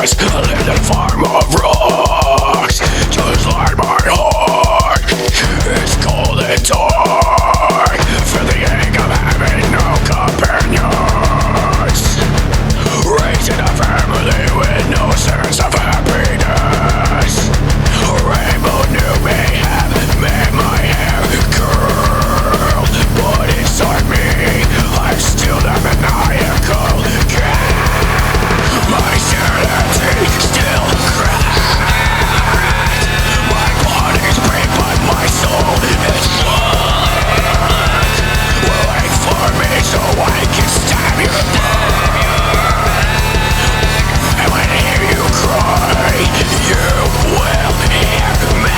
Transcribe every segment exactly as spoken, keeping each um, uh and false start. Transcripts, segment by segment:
eyes, I live in a farm of rocks. Just like my heart, it's cold and dark. For the ache of having no companions, raising a family with no sense of happiness. A rainbow new may have made my hair curl, but inside me I'm still that maniacal cat. My sanity still cracked. My body's brave but my soul is blood. Well, wait for me so I can stab your blood. And when I hear you cry, you will hear me.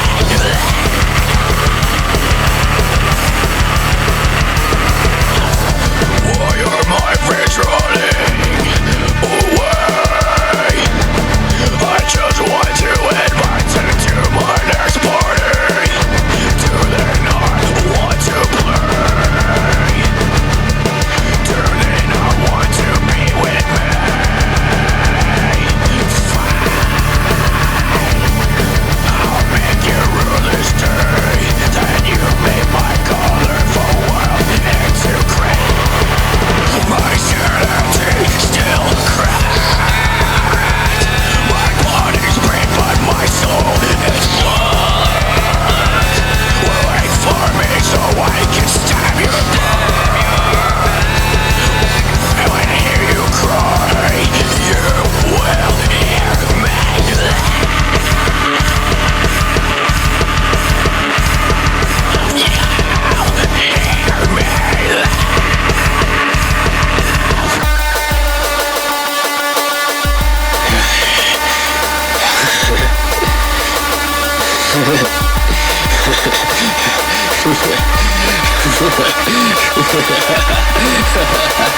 Why are my friends running away? I just want to invite them to my next party. Do they not want to play? Do they not want to be with me? I'll make you rule this day. Then you make my colorful world into gray. My sanity still cracked. My body's brave but my soul is blood. Well, wait for me so I can stab your blood. And when I hear you cry, you will hear me. Hear me.